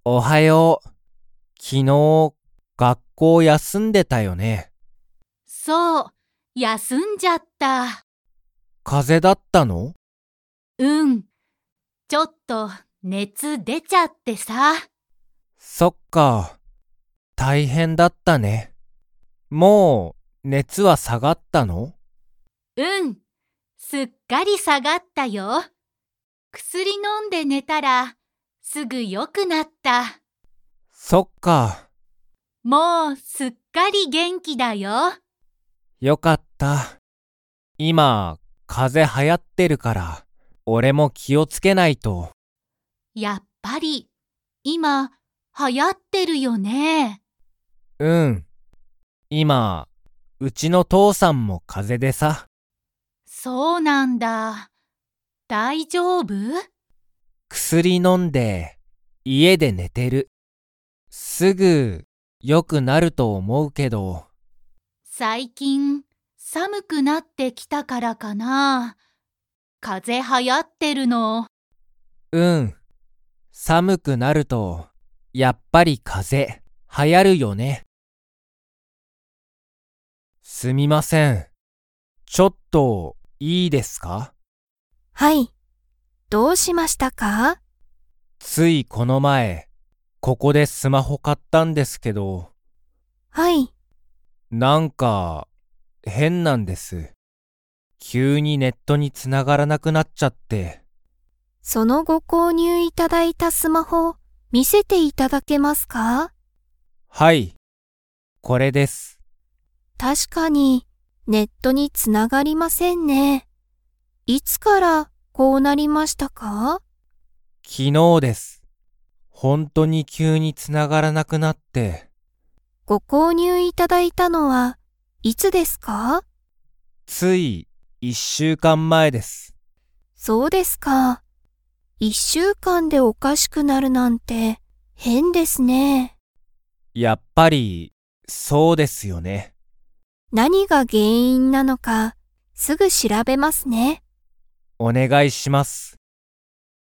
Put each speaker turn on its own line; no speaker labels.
おはよう。昨日、学校休んでたよね。
そう、休んじゃった。
風邪だったの？
うん、ちょっと熱出ちゃってさ。
そっか。大変だったね。もう、熱は下がったの？
うん、すっかり下がったよ。薬飲んで寝たら、すぐ良くなった。
そっか。
もうすっかり元気だよ。
よかった。今、風邪流行ってるから、俺も気をつけないと。
やっぱり、今、流行ってるよね。
うん。今、うちの父さんも風邪でさ。
そうなんだ。大丈夫？
薬飲んで、家で寝てる。すぐ、良くなると思うけど。
最近、寒くなってきたからかな。風邪流行ってるの。
うん。寒くなると、やっぱり風邪、流行るよね。すみません。ちょっと、いいですか？
はい。どうしましたか？
ついこの前、ここでスマホ買ったんですけど、
はい。
なんか、変なんです。急にネットにつながらなくなっちゃって。
そのご購入いただいたスマホ、見せていただけますか？
はい、これです。
確かに、ネットにつながりませんね。いつからこうなりましたか？
昨日です。本当に急につながらなくなって。
ご購入いただいたのはいつですか？
つい1週間前です。
そうですか。1週間でおかしくなるなんて変ですね。
やっぱり、そうですよね。
何が原因なのかすぐ調べますね。
お願いします。